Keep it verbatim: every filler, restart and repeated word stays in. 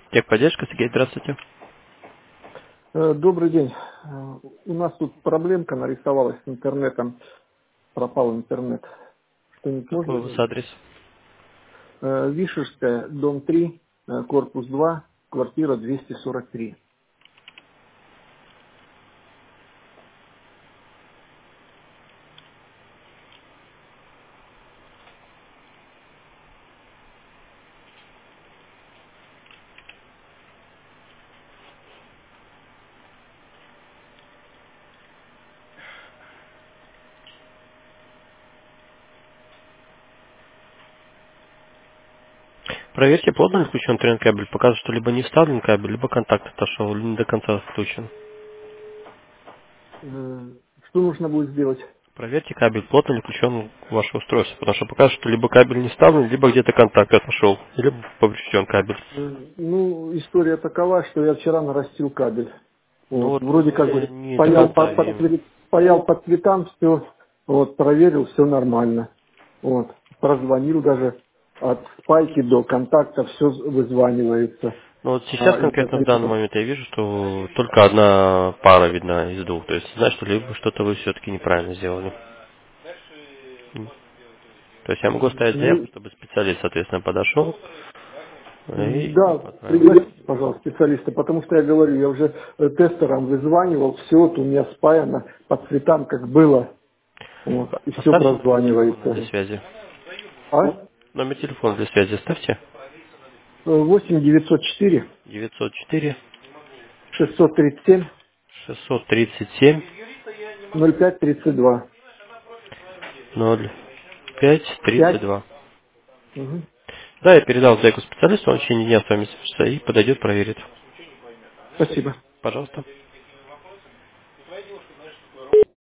Техподдержка, Сергей, здравствуйте. Э, Добрый день. Э, У нас тут проблемка нарисовалась с интернетом. Пропал интернет. Что-нибудь можно Какой у вас сделать? адрес? Э, Вишерская, дом три, э, корпус два, квартира двести сорок три. Проверьте, плотно ли включен интернет-кабель. Показывает, что либо не вставлен кабель, либо контакт отошел, или не до конца включен. Э, Что нужно будет сделать? Проверьте кабель, плотно ли включен в ваше устройство. Потому что показывает, что либо кабель не вставлен, либо где-то контакт отошел, или поврежден кабель. Э, Ну, история такова, что я вчера нарастил кабель. Ну Вот, вот вроде как мы бы не до паял по, конца по видим. цве- паял по цветам, все, вот, проверил, все нормально. Вот, прозвонил даже от спайки до контакта, все вызванивается. Ну вот сейчас А конкретно в данный интернет- момент я вижу, что только одна пара видна из двух. То есть значит, что либо что-то вы все-таки неправильно сделали. То есть я могу оставить заявку, ну, чтобы специалист, соответственно, подошел и да, отправил. пригласите, пожалуйста, специалиста, потому что я говорю, я уже э, тестерам вызванивал, все вот у меня спаяно по цветам, как было, вот, и все Оставьте номер телефона для прозванивается. связи. А? Номер телефона для связи оставьте. восемь девятьсот четыре девятьсот четыре шестьсот тридцать семь шестьсот тридцать семь ноль пять тридцать два. ноль пять тридцать Пять. два. Мгм. Да, я передал заявку специалисту, он в течение дня с вами свяжется и подойдет, проверит. Спасибо. Пожалуйста.